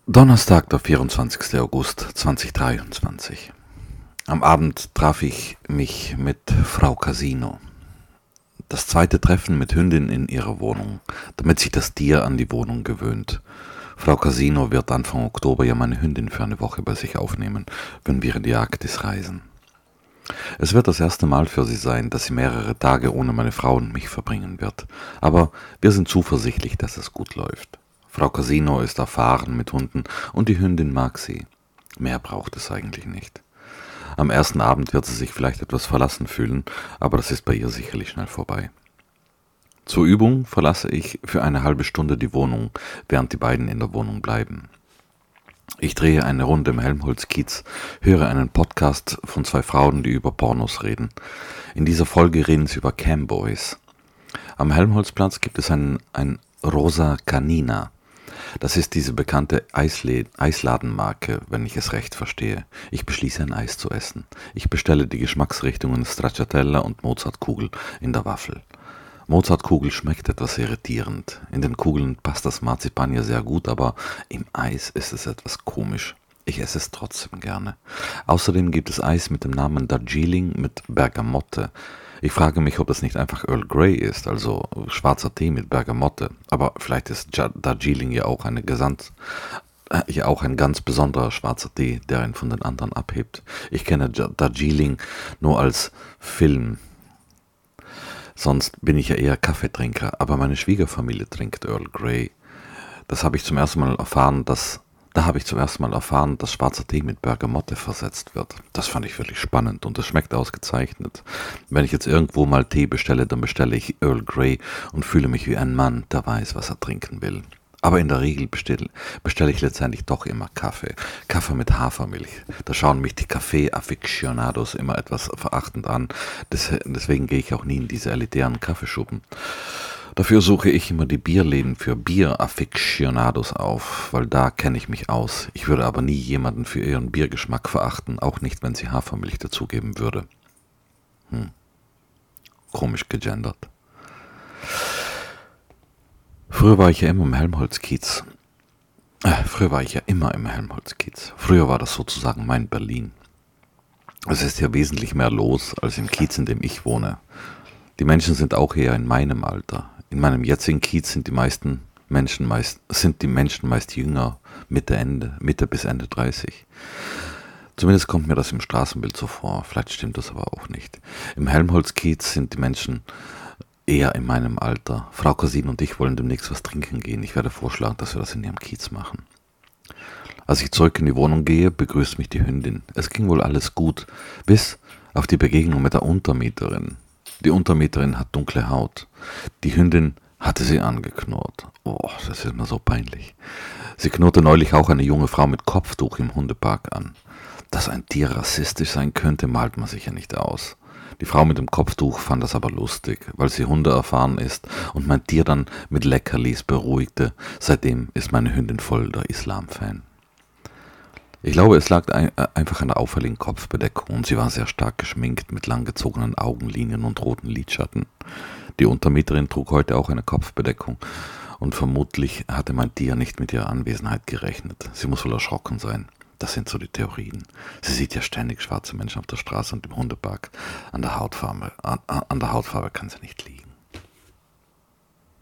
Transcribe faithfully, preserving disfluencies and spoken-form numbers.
Donnerstag, der vierundzwanzigster August zweitausenddreiundzwanzig. Am Abend traf ich mich mit Frau Casino. Das zweite Treffen mit Hündin in ihrer Wohnung, damit sich das Tier an die Wohnung gewöhnt. Frau Casino wird Anfang Oktober ja meine Hündin für eine Woche bei sich aufnehmen, wenn wir in die Arktis reisen. Es wird das erste Mal für sie sein, dass sie mehrere Tage ohne meine Frau und mich verbringen wird. Aber wir sind zuversichtlich, dass es gut läuft. Frau Casino ist erfahren mit Hunden und die Hündin mag sie. Mehr braucht es eigentlich nicht. Am ersten Abend wird sie sich vielleicht etwas verlassen fühlen, aber das ist bei ihr sicherlich schnell vorbei. Zur Übung verlasse ich für eine halbe Stunde die Wohnung, während die beiden in der Wohnung bleiben. Ich drehe eine Runde im Helmholtz-Kiez, höre einen Podcast von zwei Frauen, die über Pornos reden. In dieser Folge reden sie über Camboys. Am Helmholtzplatz gibt es ein, ein Rosa Canina. Das ist diese bekannte Eisle- Eisladenmarke, wenn ich es recht verstehe. Ich beschließe, ein Eis zu essen. Ich bestelle die Geschmacksrichtungen Stracciatella und Mozartkugel in der Waffel. Mozartkugel schmeckt etwas irritierend. In den Kugeln passt das Marzipan ja sehr gut, aber im Eis ist es etwas komisch. Ich esse es trotzdem gerne. Außerdem gibt es Eis mit dem Namen Darjeeling mit Bergamotte. Ich frage mich, ob das nicht einfach Earl Grey ist, also schwarzer Tee mit Bergamotte. Aber vielleicht ist Darjeeling ja auch, eine Gesamt, äh, ja auch ein ganz besonderer schwarzer Tee, der ihn von den anderen abhebt. Ich kenne Darjeeling nur als Film. Sonst bin ich ja eher Kaffeetrinker, aber meine Schwiegerfamilie trinkt Earl Grey. Das habe ich zum ersten Mal erfahren, dass Da habe ich zum ersten Mal erfahren, dass schwarzer Tee mit Bergamotte versetzt wird. Das fand ich wirklich spannend und es schmeckt ausgezeichnet. Wenn ich jetzt irgendwo mal Tee bestelle, dann bestelle ich Earl Grey und fühle mich wie ein Mann, der weiß, was er trinken will. Aber in der Regel bestelle, bestelle ich letztendlich doch immer Kaffee. Kaffee mit Hafermilch. Da schauen mich die Kaffee-Aficionados immer etwas verachtend an. Des, deswegen gehe ich auch nie in diese elitären Kaffeeschuppen. Dafür suche ich immer die Bierläden für Bier-Aficionados auf, weil da kenne ich mich aus. Ich würde aber nie jemanden für ihren Biergeschmack verachten, auch nicht, wenn sie Hafermilch dazugeben würde. Hm. Komisch gegendert. Früher war ich ja immer im Helmholtz-Kiez. Äh, früher war ich ja immer im Helmholtz-Kiez. Früher war das sozusagen mein Berlin. Es ist ja wesentlich mehr los als im Kiez, in dem ich wohne. Die Menschen sind auch eher in meinem Alter. In meinem jetzigen Kiez sind die meisten Menschen meist, sind die Menschen meist jünger, Mitte, Ende, Mitte bis Ende dreißig. Zumindest kommt mir das im Straßenbild so vor. Vielleicht stimmt das aber auch nicht. Im Helmholtz-Kiez sind die Menschen eher in meinem Alter. Frau Cousin und ich wollen demnächst was trinken gehen. Ich werde vorschlagen, dass wir das in ihrem Kiez machen. Als ich zurück in die Wohnung gehe, begrüßt mich die Hündin. Es ging wohl alles gut, bis auf die Begegnung mit der Untermieterin. Die Untermieterin hat dunkle Haut. Die Hündin hatte sie angeknurrt. Oh, das ist mir so peinlich. Sie knurrte neulich auch eine junge Frau mit Kopftuch im Hundepark an. Dass ein Tier rassistisch sein könnte, malt man sich ja nicht aus. Die Frau mit dem Kopftuch fand das aber lustig, weil sie Hunde erfahren ist und mein Tier dann mit Leckerlis beruhigte. Seitdem ist meine Hündin voll der Islam-Fan. Ich glaube, es lag ein, äh, einfach an der auffälligen Kopfbedeckung und sie war sehr stark geschminkt mit langgezogenen Augenlinien und roten Lidschatten. Die Untermieterin trug heute auch eine Kopfbedeckung und vermutlich hatte mein Tier nicht mit ihrer Anwesenheit gerechnet. Sie muss wohl erschrocken sein. Das sind so die Theorien. Sie sieht ja ständig schwarze Menschen auf der Straße und im Hundepark. An der Hautfarbe, an, an der Hautfarbe kann sie nicht liegen.